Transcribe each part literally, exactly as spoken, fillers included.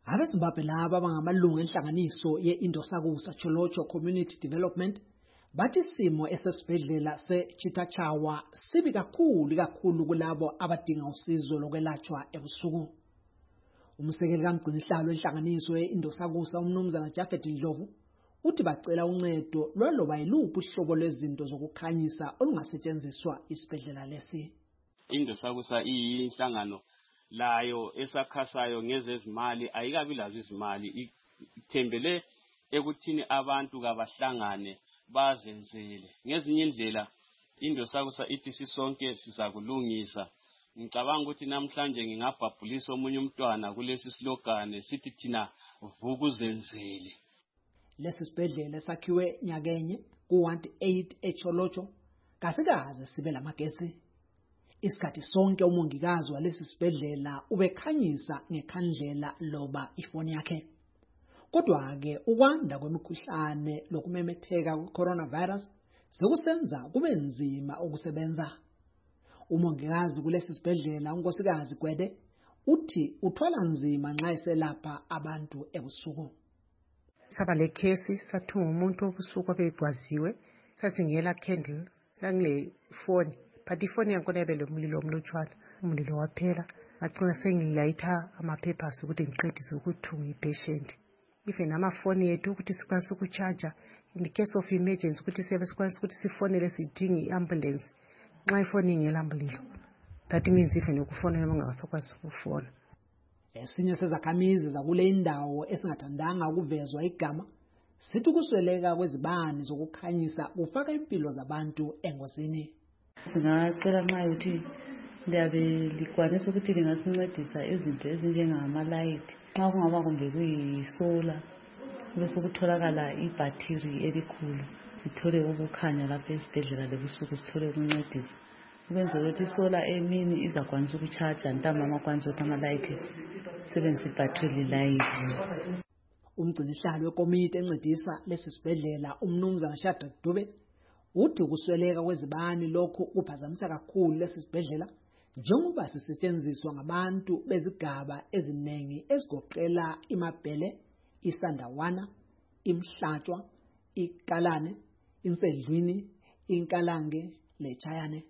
Abezimbabwe laba abangamalungu enhlanganiso ye-Indosakusa Cholocho Community Development bathi isimo esesibhedlela se-Chitachawa sibi kakhulu kakhulu kulabo abadinga usizo lokwelatshwa ebusuku. Umsekeli kaMgcinihlalo enhlanganiso ye-Indosakusa umnumzana Japhet Ndlovu uthi bacela uncedo lwaloba yiluphi uhlobo lwezinto zokukhanyisa olungasetshenziswa isibhedlela lesi. Indosakusa iyinhlangano layo esakhasayo ngezezimali, ayikabi lazo izimali, ithembele ekuthini abantu kabahlangane bazenzele. Ngezinye indlela Indosakusa ithi sisonke sizakulungisa. Ngicabanga ukuthi namhlanje ngingabhabhulisa omunye umntwana kulesi slogan sithi thina vukuzenzele. Lesi sibhedlela sakhiwe nyakenye ku one eight eCholocho kasikaze sibe lamagetsi. Isikhathi sonke umongikazi walesi sibhedlela ubekhanyisa ngekhandlela loba ifoni yakhe. Kodwa ke ukwanda kwemikhuhlane lokumemetheka kwe-coronavirus sekusenza kube nzima ukusebenza. Umongikazi kulesi sibhedlela unkosikazi Gwede uthi uthwala nzima nxa eselapha abantu ebusuku. Saba le case sathunga umuntu obusuku obegwaziwe sasingela candles langile phone but ifoni yakhona yabe lomlilo omlutshwana. Umlilo waphela ngacina sengilayitha amaphephers ukuthi ngiqedise ukuthunga ipatient. Even amafoni yethu ukuthi sikwanise ukucharger in the case of emergency ukuthi siyabe sikwanise ukuthi sifonele sidinge i-ambulance nxa ifoni ingela mlilo. That means even ukufonela ungasakwazi ukufona. Esinye sezakhamizi zakule indawo esingathandanga ukuvezwa igama sithi ukusweleka kwezibani zokukhanyisa kufaka impilo zabantu engozini. Singacela nxa ukuthi liyabe likwanisa ukuthi lingasincedisa izinto ezinjengamalayithi nxa kungaba kumbe kuyisola bese kutholakala ibhathiri elikhulu sithole ukukhanya lapha esibhedlela lebusuku sithole ukuncedisa ukwenzela ukuthi isola emini izakwanisa ukucharger ntambama kwanisa ukuthi amalayithi sebenzisa ibhathiri lilayithi. Umgcinihlalo wekomiti encedisa lesi sibhedlela umnumzana Shadrack Dube uthi ukusweleka kwezibani lokhu kuphazamisa kakhulu lesi sibhedlela njengoba sisetshenziswa ngabantu bezigaba eziningi ezigoqela iMabhele, iSandawana, iMhlatshwa, iKalane, iNsedlwini, iNkalange leChayane.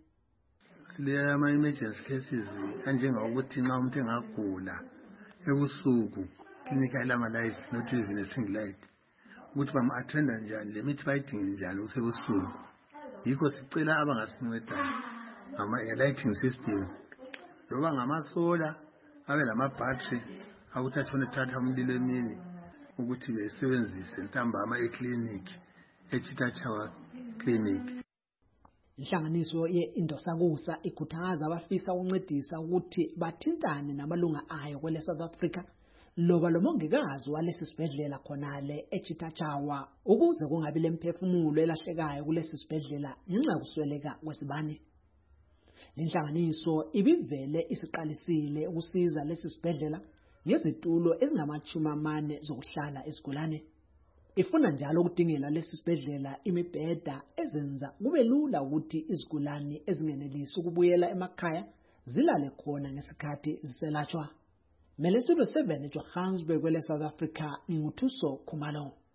Sile ama emergency cases anjengokuthi nxa umuntu engagula ebusuku klinika ilama lights not even a single light ukuthi bam attenda njani lemithi bayidinga njani usebusuku. Yikho sicela abangasinceda ama lighting system loba ngamasola abe lama battery ukuthi athone thatha umlilo emini ukuthi besebenzise ntambama eclinic eChitachawa clinic. Inhlanganiso ye-Indosakusa ikhuthaza abafisa ukuncedisa ukuthi bathintane namalunga ayo kwele South Africa loba lo mongikazi walesi sibhedlela khonale eChitachawa ukuze kungabi lemphefumulo elahlekayo kulesi sibhedlela ngenxa yokusweleka kwesibani. Inhlanganiso ibivele isiqalisile ukusiza lesi sibhedlela ngezitulo ezingamachumi amane zokuhlala izigulane. Ifuna njalo ukudingela lesi sibhedlela imibheda ezenza kube lula ukuthi izigulane ezingenelisi ukubuyela emakhaya zilale khona ngesikhathi ziselatshwa. Mele Studio seven eJohannesburg kwele South Africa nginguthuso Khumalo.